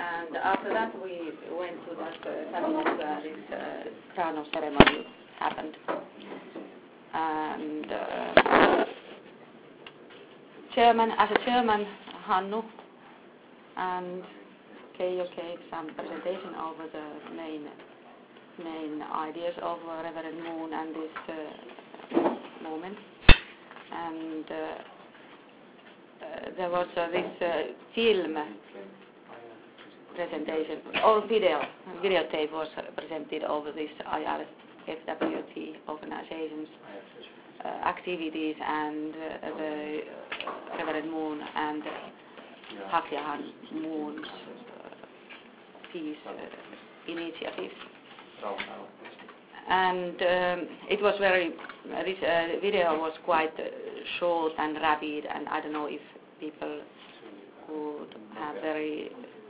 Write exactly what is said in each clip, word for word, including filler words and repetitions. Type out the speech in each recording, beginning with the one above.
And after that we went to that uh, cabinet where this uh, crown of ceremony happened. And uh, chairman, as a chairman, Hannu, and Keijo gave some presentation over the main main ideas of uh, Reverend Moon and this uh, movement. And uh, uh, there was uh, this uh, film presentation, or video, videotape was presented over this I R F W T organization's uh, activities and uh, the Reverend Moon and Hak Ja Han Moon's uh, peace uh, initiatives. And um, it was very, uh, this uh, video was quite uh, short and rapid, and I don't know if people would have very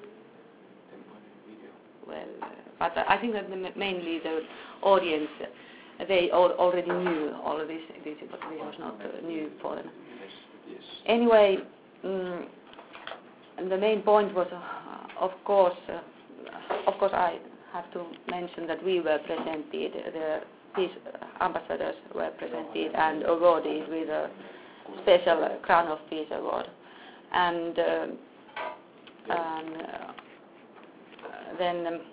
well, uh, but I think that the, mainly the audience, uh, they all already knew all of this, this, but this was not uh, new for them. Anyway, um, the main point was, uh, of course, uh, of course I have to mention that we were presented, the peace ambassadors were presented and awarded with a special Crown of Peace award. And, uh, and uh, then um,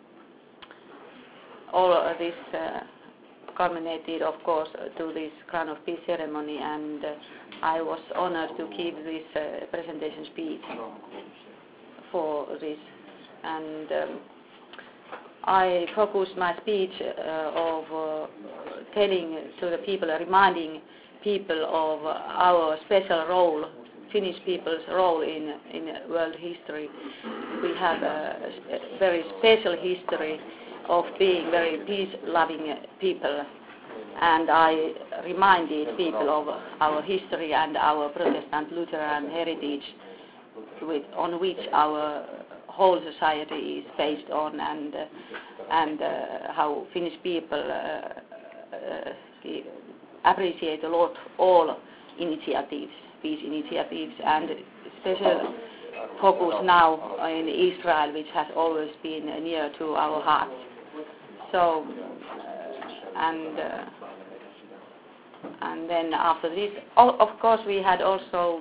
all of this uh, culminated, of course, to this Crown of Peace ceremony, and uh, I was honored to give this uh, presentation speech for this. And um, I focused my speech uh, of uh, telling to the people, reminding people of our special role, Finnish people's role in, in world history. We have a, a very special history of being very peace-loving people, and I reminded people of our history and our Protestant Lutheran heritage with, on which our whole society is based on, and uh, and uh, how Finnish people uh, uh, appreciate a lot all initiatives, peace initiatives, and special focus now in Israel, which has always been near to our hearts. So, uh, and uh, and then after this, oh, of course, we had also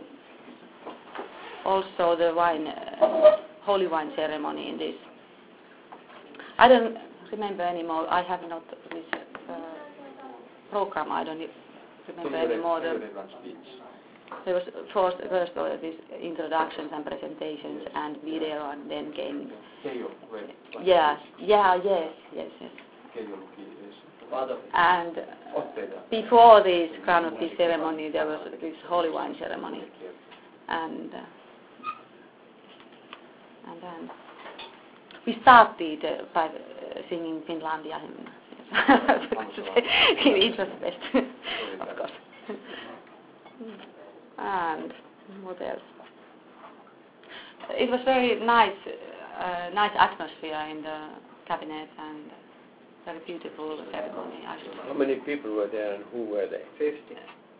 also the wine. Uh, holy wine ceremony in this. I don't remember anymore. I have not this uh, program. I don't remember anymore. The, there was first, first of these introductions and presentations and video, and then came. Yeah, yeah, yes, yes, yes. And before this Crown of Peace ceremony, there was this holy wine ceremony, and. Uh, And then we started uh, by uh, singing Finlandia hymn. It was the best, of course. And what else? It was very nice, uh, nice atmosphere in the cabinet, and very beautiful ceremony. I should say. How many people were there, and who were they? Fifty.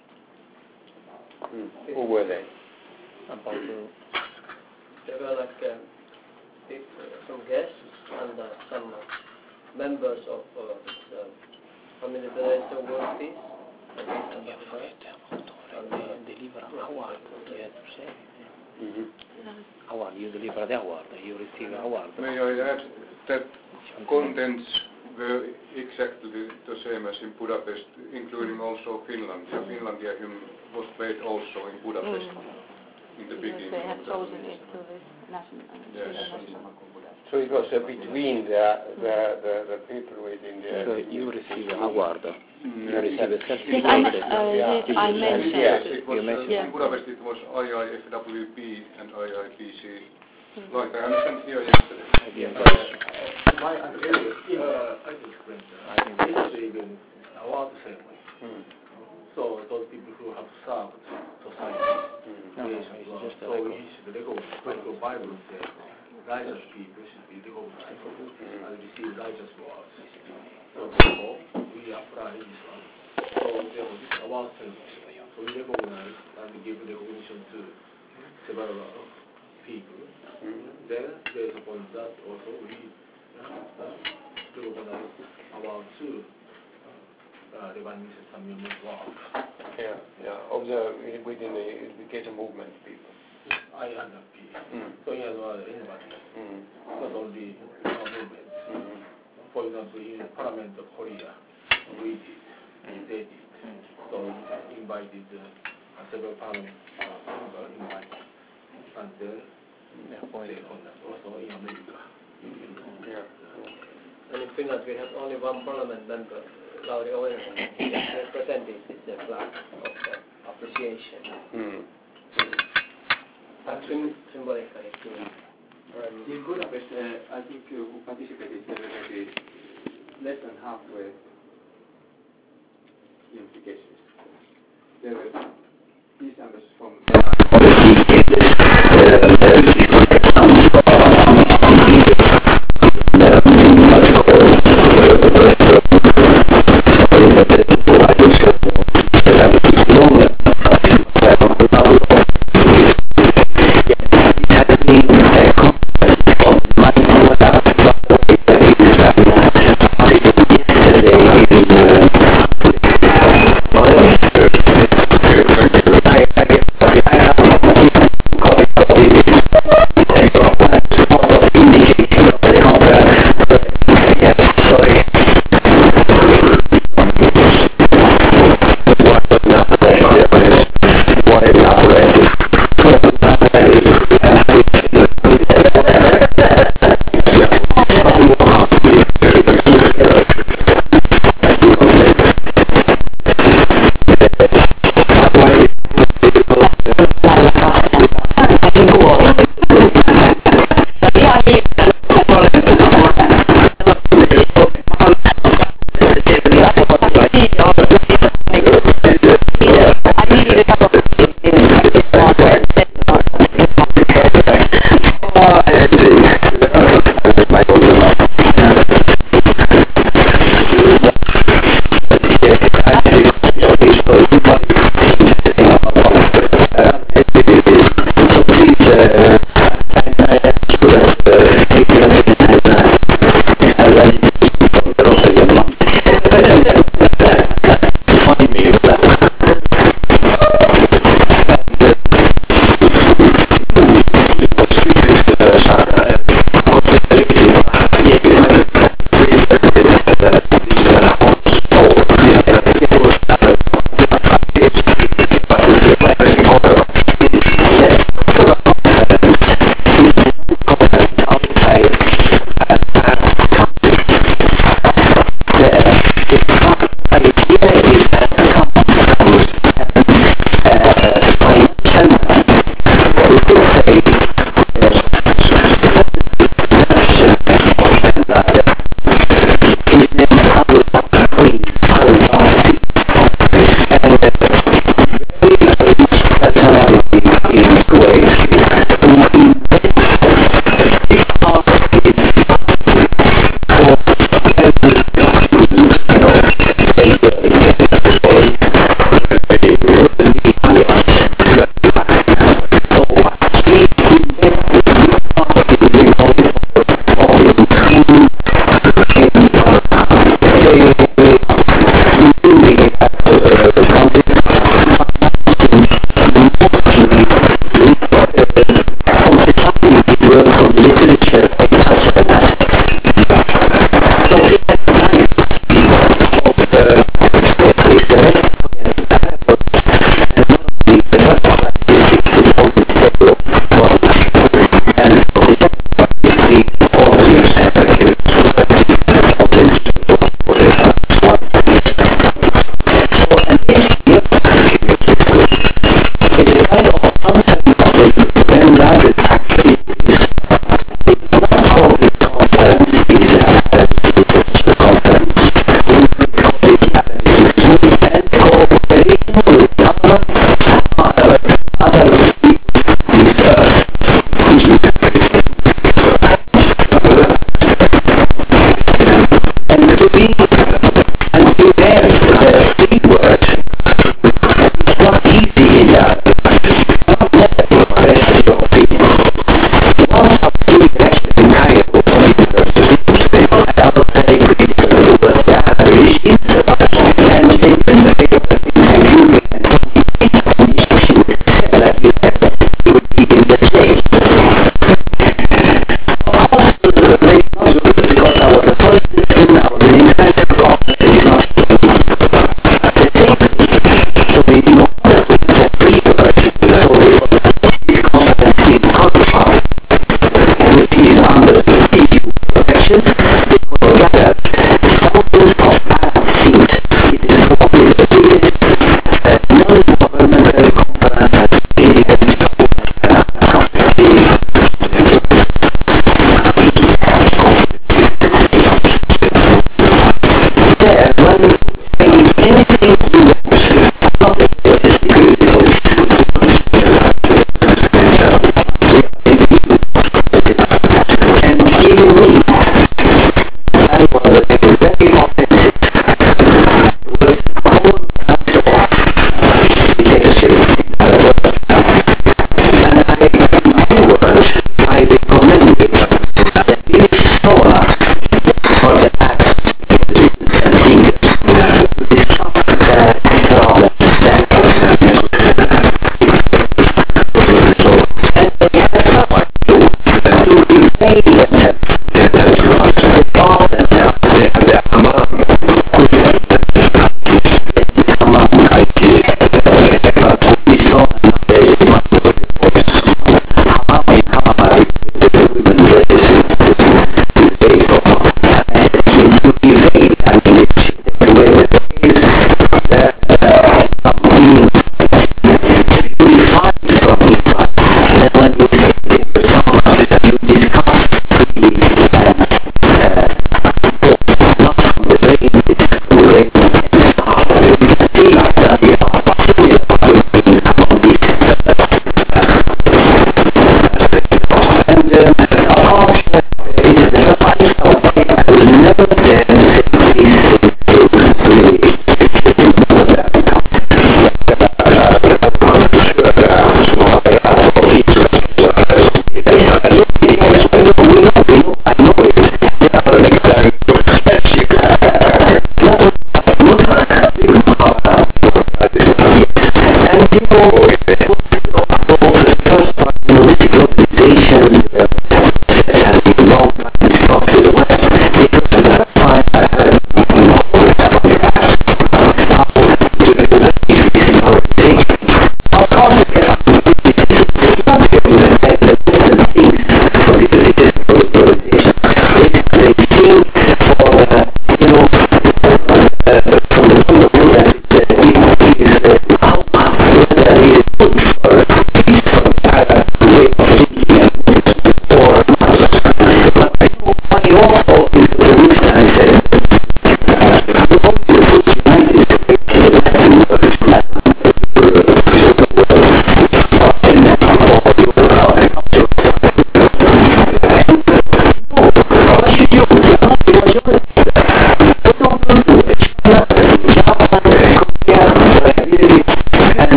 Hmm. Who were they? About two. There were like uh, people, some guests and uh, some uh, members of uh, the Family Federation World Peace. Deliver award, mm-hmm. Award, you deliver the award, you receive an award. May I add that contents were exactly the same as in Budapest, including also Finlandia. Finlandia hymn was played also in Budapest. Mm. In the beginning. They had chosen it to this national. Yes. national. So it was uh, between the, the, the, the people within the... So you receive an award. Mm. You receive a certificate. Yes, I, uh, yes, I mentioned. Yes, it was, you mentioned. Uh, in Budapest it was I I F W P and I I P C. Mm-hmm. Like I understand here yesterday. My understanding is, uh, I think this is even award ceremony. Mm. So those people who have served society, mm. they should, uh, just so we should recognize. Because Bible says righteous people should be recognized mm. and receive righteous words. So therefore, we apply this one. So therefore, this is award ceremony. So we recognize and give recognition to several people. Mm. Then there is a point on that also we uh, to organize our two uh, revenue system unit work. Yeah, yeah, of the, within the education movement people. I and the P. Mm. So in other words, anybody, Mm. not only our movement. Mm. For example, in the Parliament of Korea, we did, mm. they did. Mm. So invited uh, several parliament uh, members invited, and then Yeah, they conduct also in America. Yeah. And in Finland we have only one parliament member, Lauri Oinonen. He has presented this uh, flag of uh, appreciation. Mm. That's sim- symbolically good. Um, in Budapest, uh, I think uh, who participated there were maybe less than halfway implications. There were peace ambassadors from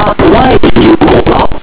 Why did you call up?